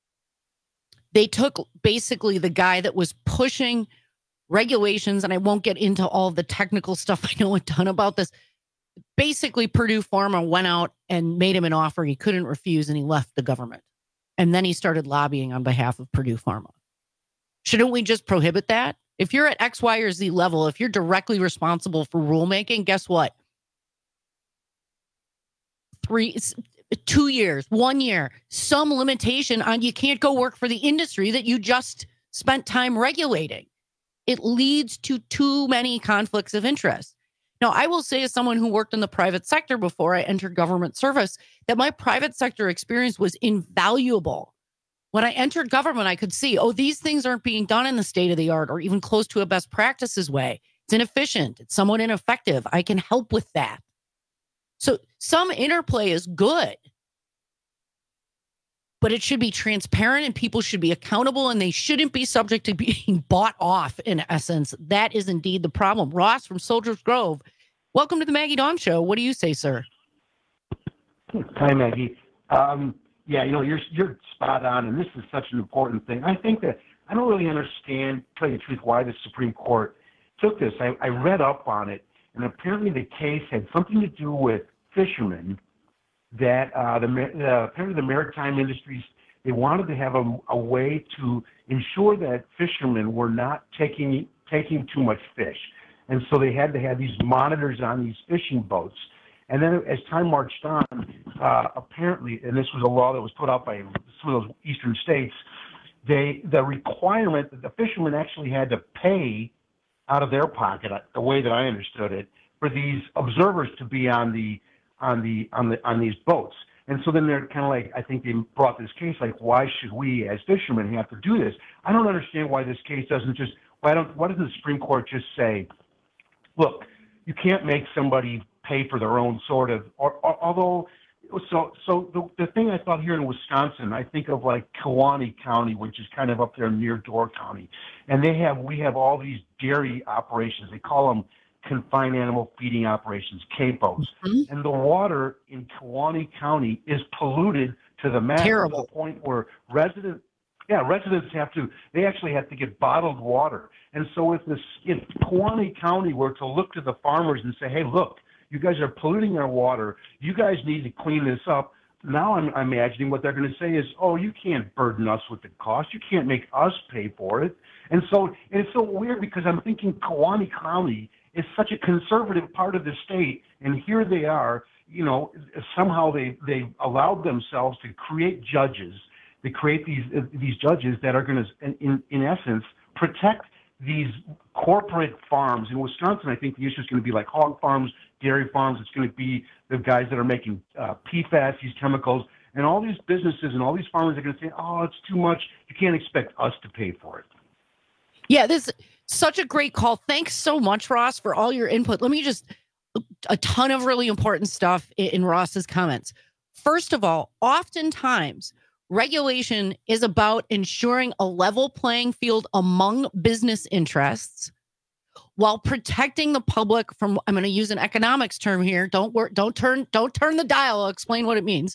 S19: They took basically the guy that was pushing regulations, and I won't get into all the technical stuff. I know a ton about this. Basically, Purdue Pharma went out and made him an offer he couldn't refuse, and he left the government. And then he started lobbying on behalf of Purdue Pharma. Shouldn't we just prohibit that? If you're at X, Y, or Z level, if you're directly responsible for rulemaking, guess what? Three, two years, one year, some limitation on you can't go work for the industry that you just spent time regulating. It leads to too many conflicts of interest. Now, I will say as someone who worked in the private sector before I entered government service, that my private sector experience was invaluable. When I entered government, I could see, oh, these things aren't being done in the state of the art or even close to a best practices way. It's inefficient. It's somewhat ineffective. I can help with that. So some interplay is good. but it should be transparent and people should be accountable and they shouldn't be subject to being bought off in essence. That is indeed the problem. Ross from Soldiers Grove, welcome to the Maggie Dawn Show. What do you say, sir?
S7: Hi, Maggie. Um, yeah, you know, you're you're spot on, and this is such an important thing. I think that I don't really understand, to tell you the truth, why the Supreme Court took this. I, I read up on it, and apparently the case had something to do with fishermen that uh, the, the apparently the maritime industries, they wanted to have a, a way to ensure that fishermen were not taking taking too much fish. And so they had to have these monitors on these fishing boats. And then as time marched on, uh, apparently, and this was a law that was put out by some of those eastern states, they the requirement that the fishermen actually had to pay out of their pocket, the way that I understood it, for these observers to be on the on the on the on these boats. And so then they're kind of like, I think they brought this case like, why should we as fishermen have to do this? I don't understand why this case doesn't just why don't why doesn't the Supreme Court just say, look, you can't make somebody pay for their own sort of, or, or, although, so so the, the thing I thought here in Wisconsin, I think of like Kewaunee County, which is kind of up there near Door County, and they have, we have all these dairy operations. They call them confined animal feeding operations, C A P Os, mm-hmm. and the water in Kewaunee County is polluted to the max, to the point where residents, yeah, residents have to, they actually have to get bottled water. And so if this, if Kewaunee County were to look to the farmers and say, hey, look, you guys are polluting our water, you guys need to clean this up. Now I'm, I'm imagining what they're going to say is, oh, you can't burden us with the cost. You can't make us pay for it. And so and it's so weird because I'm thinking Kewaunee County is such a conservative part of the state, and here they are, you know, somehow they, they allowed themselves to create judges, they create these uh, these judges that are going to, in, in essence, protect these corporate farms. In Wisconsin, I think the issue is going to be like hog farms, dairy farms. It's going to be the guys that are making uh, P FAS, these chemicals, and all these businesses and all these farmers are going to say, oh, it's too much. You can't expect us to pay for it.
S19: Yeah, this is such a great call. Thanks so much, Ross, for all your input. Let me just, a ton of really important stuff in, in Ross's comments. First of all, oftentimes, regulation is about ensuring a level playing field among business interests while protecting the public from, I'm going to use an economics term here. Don't work, don't turn, don't turn the dial. I'll explain what it means.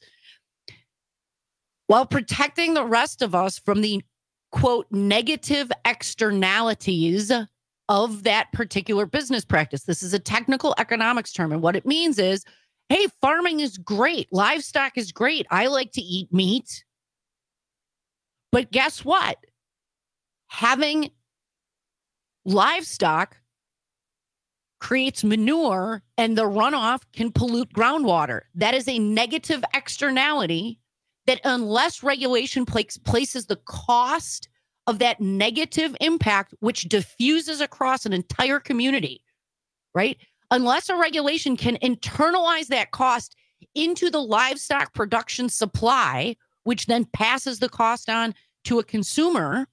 S19: While protecting the rest of us from the, quote, negative externalities of that particular business practice. This is a technical economics term. And what it means is, hey, farming is great. Livestock is great. I like to eat meat. But guess what? Having livestock creates manure and the runoff can pollute groundwater. That is a negative externality that unless regulation place, places the cost of that negative impact, which diffuses across an entire community, right? Unless a regulation can internalize that cost into the livestock production supply, which then passes the cost on to a consumer,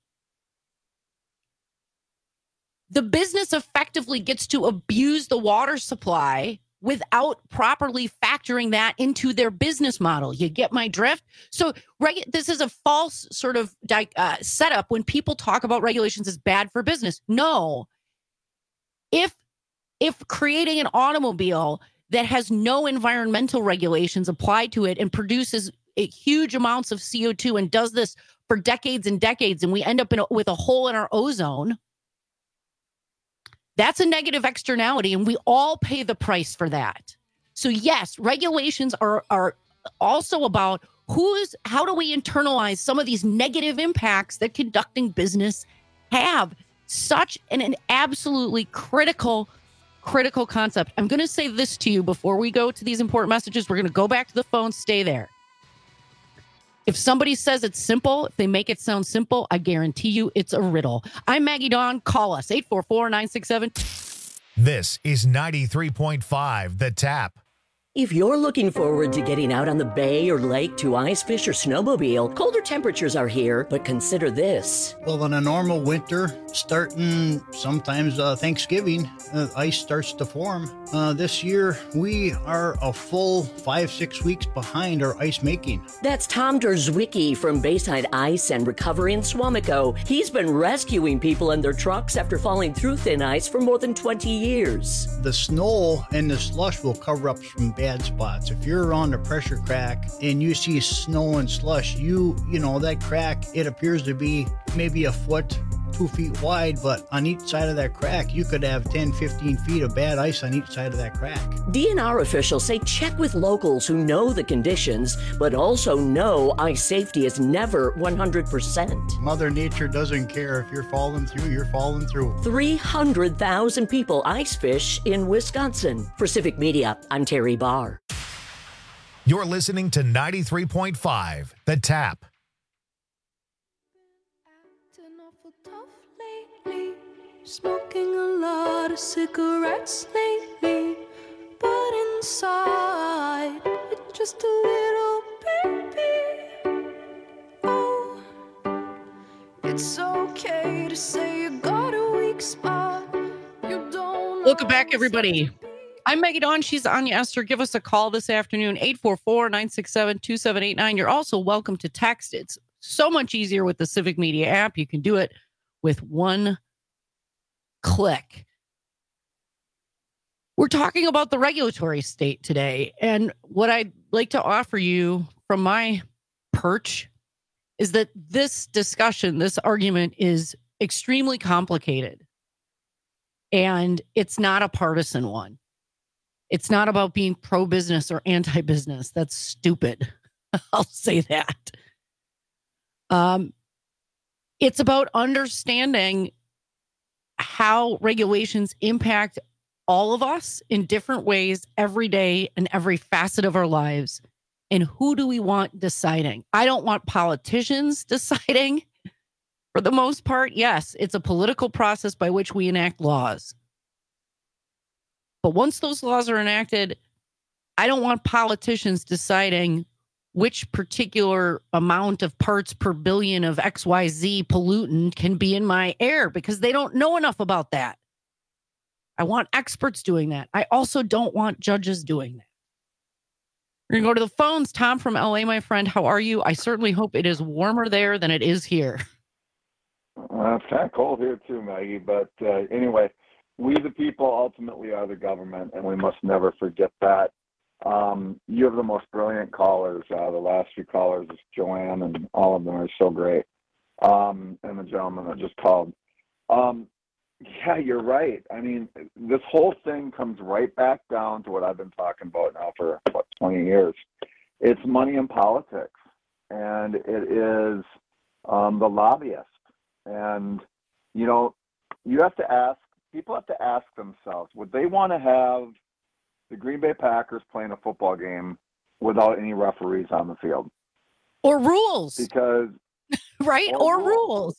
S19: the business effectively gets to abuse the water supply without properly factoring that into their business model. You get my drift? So regu- this is a false sort of uh, setup when people talk about regulations as bad for business. No. If, if creating an automobile that has no environmental regulations applied to it and produces a huge amounts of C O two and does this for decades and decades, and we end up in a, with a hole in our ozone, that's a negative externality, and we all pay the price for that. So yes, regulations are are also about who's, how do we internalize some of these negative impacts that conducting business have? Such an, an absolutely critical, critical concept. I'm going to say this to you before we go to these important messages. We're going to go back to the phone. Stay there. If somebody says it's simple, if they make it sound simple, I guarantee you it's a riddle. I'm Maggie Dawn. Call us, eight four four, nine six seven.
S1: This is ninety-three point five The Tap.
S9: If you're looking forward to getting out on the bay or lake to ice fish or snowmobile, colder temperatures are here, but consider this.
S16: Well, in a normal winter, starting sometimes uh, Thanksgiving, uh, ice starts to form. Uh, this year, we are a full five, six weeks behind our ice making.
S9: That's Tom Derzwicki from Bayside Ice and Recovery in Swamico. He's been rescuing people and their trucks after falling through thin ice for more than twenty years.
S16: The snow and the slush will cover up some bad spots. If you're around a pressure crack and you see snow and slush, you, you know, that crack, it appears to be maybe a foot, two feet wide, but on each side of that crack, you could have ten, fifteen feet of bad ice on each side of that crack.
S9: D N R officials say check with locals who know the conditions, but also know ice safety is never one hundred percent.
S16: Mother Nature doesn't care. If you're falling through, you're falling through.
S9: three hundred thousand people ice fish in Wisconsin. For Civic Media, I'm Terry Barr.
S1: You're listening to ninety-three point five, The Tap.
S17: Smoking a lot of cigarettes lately, but inside it's just a little baby. Oh, it's okay to say you got a weak spot. You don't.
S19: Welcome back, everybody. I'm Maggie Dawn. She's Anya Esther. Give us a call this afternoon, eight four four, nine six seven, two seven eight nine. You're also welcome to text. It's so much easier with the Civic Media app. You can do it with one click. We're talking about the regulatory state today. And what I'd like to offer you from my perch is that this discussion, this argument is extremely complicated. And it's not a partisan one. It's not about being pro-business or anti-business. That's stupid. I'll say that. Um, it's about understanding how regulations impact all of us in different ways every day and every facet of our lives. And who do we want deciding? I don't want politicians deciding. For the most part, yes, it's a political process by which we enact laws. But once those laws are enacted, I don't want politicians deciding which particular amount of parts per billion of X Y Z pollutant can be in my air because they don't know enough about that. I want experts doing that. I also don't want judges doing that. We're going to go to the phones. Tom from L A, my friend. How are you? I certainly hope it is warmer there than it is here.
S18: Well, it's kind of cold here too, Maggie. But uh, anyway, we the people ultimately are the government, and we must never forget that. Um, you have the most brilliant callers. Uh, the last few callers is Joanne, and all of them are so great. Um, and the gentleman that just called. Um, yeah, you're right. I mean, this whole thing comes right back down to what I've been talking about now for, what, twenty years. It's money in politics, and it is um, the lobbyists. And, you know, you have to ask, people have to ask themselves, would they want to have the Green Bay Packers playing a football game without any referees on the field?
S19: Or rules.
S18: Because
S19: right? Or, or rules. rules.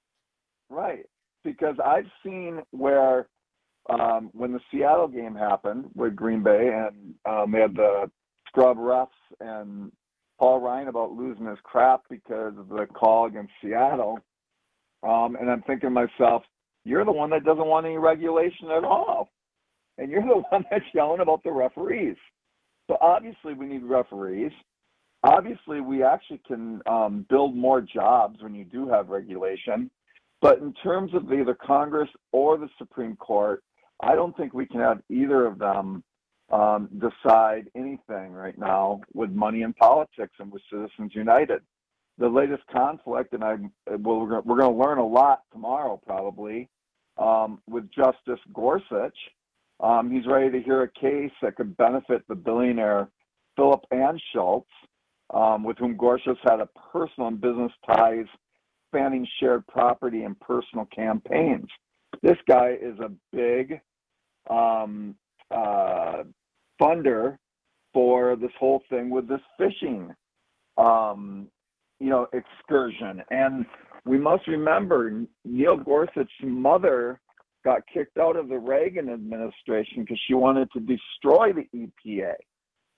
S18: Right. Because I've seen where um, when the Seattle game happened with Green Bay and um, they had the scrub refs and Paul Ryan about losing his crap because of the call against Seattle. Um, and I'm thinking to myself, you're the one that doesn't want any regulation at all. And you're the one that's yelling about the referees. So obviously we need referees. Obviously we actually can um, build more jobs when you do have regulation. But in terms of either Congress or the Supreme Court, I don't think we can have either of them um, decide anything right now with money in politics and with Citizens United. The latest conflict, and I, well, we're going we're to learn a lot tomorrow probably um, with Justice Gorsuch. Um, he's ready to hear a case that could benefit the billionaire Philip Anschutz, um, with whom Gorsuch had a personal and business ties spanning shared property and personal campaigns. This guy is a big um, uh, funder for this whole thing with this fishing, um, you know, excursion. And we must remember Neil Gorsuch's mother got kicked out of the Reagan administration because she wanted to destroy the E P A.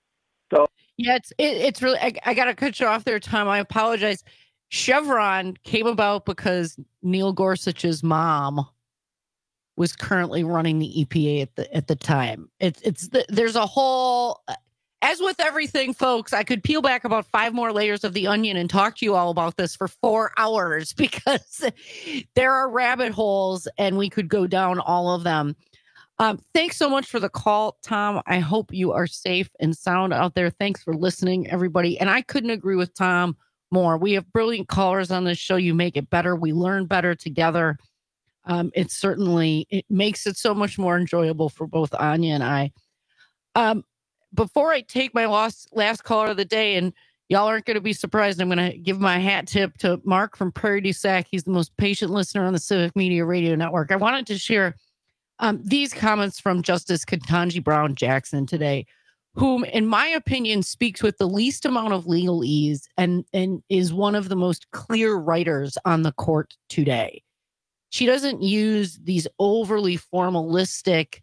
S18: So
S19: yeah, it's it, it's really. I, I got to cut you off there, Tom. I apologize. Chevron came about because Neil Gorsuch's mom was currently running the E P A at the at the time. It's it's the, there's a whole. As with everything, folks, I could peel back about five more layers of the onion and talk to you all about this for four hours because there are rabbit holes and we could go down all of them. Um, thanks so much for the call, Tom. I hope you are safe and sound out there. Thanks for listening, everybody. And I couldn't agree with Tom more. We have brilliant callers on this show. You make it better. We learn better together. Um, it certainly it makes it so much more enjoyable for both Anya and I. Um, Before I take my last, last caller of the day, and y'all aren't going to be surprised, I'm going to give my hat tip to Mark from Prairie du Sac. He's the most patient listener on the Civic Media Radio Network. I wanted to share um, these comments from Justice Ketanji Brown Jackson today, whom, in my opinion, speaks with the least amount of legalese and, and is one of the most clear writers on the court today. She doesn't use these overly formalistic,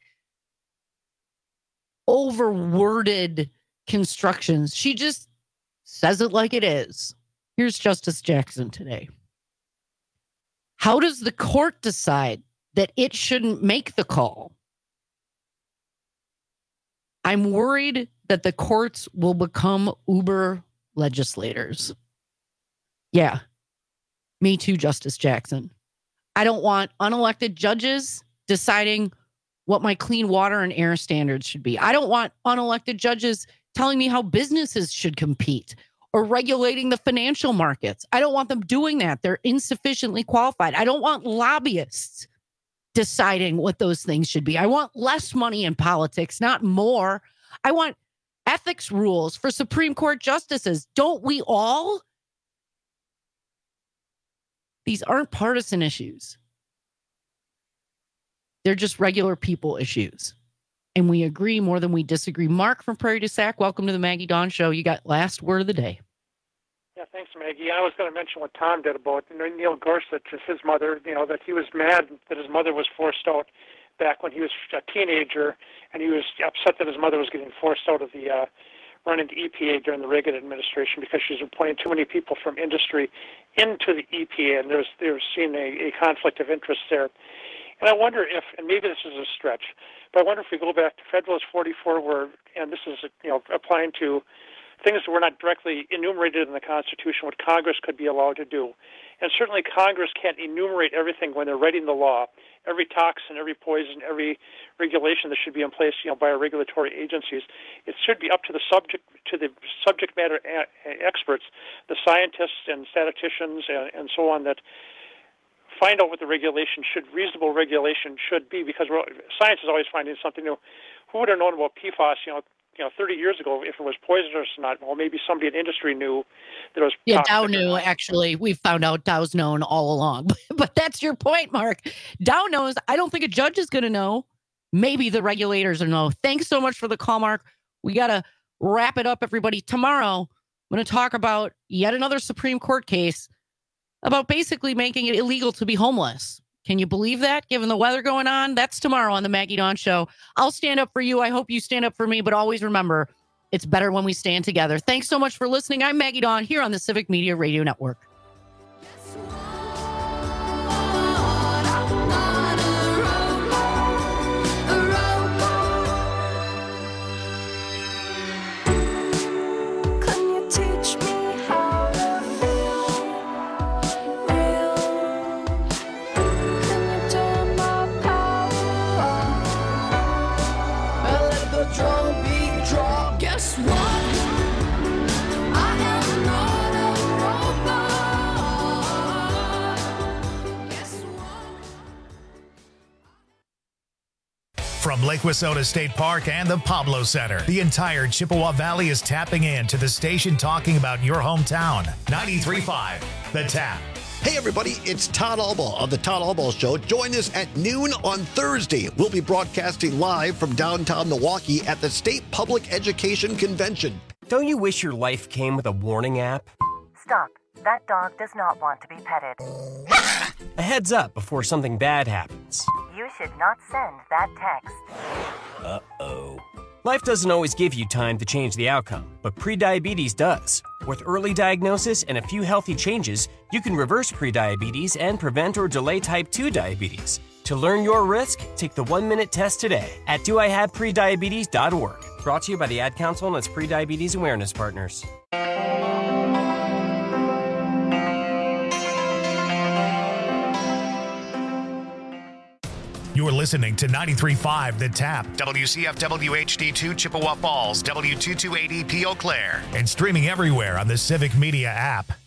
S19: overworded constructions. She just says it like it is. Here's Justice Jackson today. How does the court decide that it shouldn't make the call? I'm worried that the courts will become Uber legislators. Yeah, me too, Justice Jackson. I don't want unelected judges deciding what my clean water and air standards should be. I don't want unelected judges telling me how businesses should compete or regulating the financial markets. I don't want them doing that. They're insufficiently qualified. I don't want lobbyists deciding what those things should be. I want less money in politics, not more. I want ethics rules for Supreme Court justices. Don't we all? These aren't partisan issues. They're just regular people issues. And we agree more than we disagree. Mark from Prairie du Sac, welcome to the Maggie Dawn Show. You got last word of the day.
S3: Yeah, thanks, Maggie. I was going to mention what Tom did about Neil Gorsuch, his mother, you know, that he was mad that his mother was forced out back when he was a teenager, and he was upset that his mother was getting forced out of the uh, running the E P A during the Reagan administration because she's appointing too many people from industry into the E P A, and there's there's seen a, a conflict of interest there. And I wonder if, and maybe this is a stretch, but I wonder if we go back to Federalist forty-four, where, and this is, you know, applying to things that were not directly enumerated in the Constitution, what Congress could be allowed to do. And certainly Congress can't enumerate everything when they're writing the law, every toxin, every poison, every regulation that should be in place, you know, by our regulatory agencies. It should be up to the subject, to the subject matter a- experts, the scientists and statisticians and, and so on, that find out what the regulation should, reasonable regulation should be, because we're, science is always finding something new. Who would have known about P FAS, you know, you know, thirty years ago, if it was poisonous or not? Well, maybe somebody in industry knew that it was
S19: Yeah,
S3: toxic
S19: Dow
S3: or
S19: knew,
S3: not.
S19: actually. We found out Dow's known all along. But that's your point, Mark. Dow knows. I don't think a judge is going to know. Maybe the regulators will know. Thanks so much for the call, Mark. We got to wrap it up, everybody. Tomorrow, I'm going to talk about yet another Supreme Court case about basically making it illegal to be homeless. Can you believe that, given the weather going on? That's tomorrow on the Maggie Dawn Show. I'll stand up for you. I hope you stand up for me, but always remember, it's better when we stand together. Thanks so much for listening. I'm Maggie Dawn here on the Civic Media Radio Network.
S1: From Lake Wissota State Park and the Pablo Center, the entire Chippewa Valley is tapping in to the station talking about your hometown. ninety-three point five, The Tap.
S4: Hey everybody, it's Todd Albaugh of the Todd Albaugh Show. Join us at noon on Thursday. We'll be broadcasting live from downtown Milwaukee at the State Public Education Convention.
S6: Don't you wish your life came with a warning app?
S20: Stop. That dog does not want to be petted.
S6: A heads up before something bad happens.
S20: You should not send that text.
S6: Uh-oh. Life doesn't always give you time to change the outcome, but prediabetes does. With early diagnosis and a few healthy changes, you can reverse prediabetes and prevent or delay type two diabetes. To learn your risk, take the one-minute test today at do I have prediabetes dot org. Brought to you by the Ad Council and its Prediabetes Awareness Partners.
S1: You're listening to ninety-three point five The Tap, W C F W H D two Chippewa Falls, W two two eight E P Eau Claire, and streaming everywhere on the Civic Media app.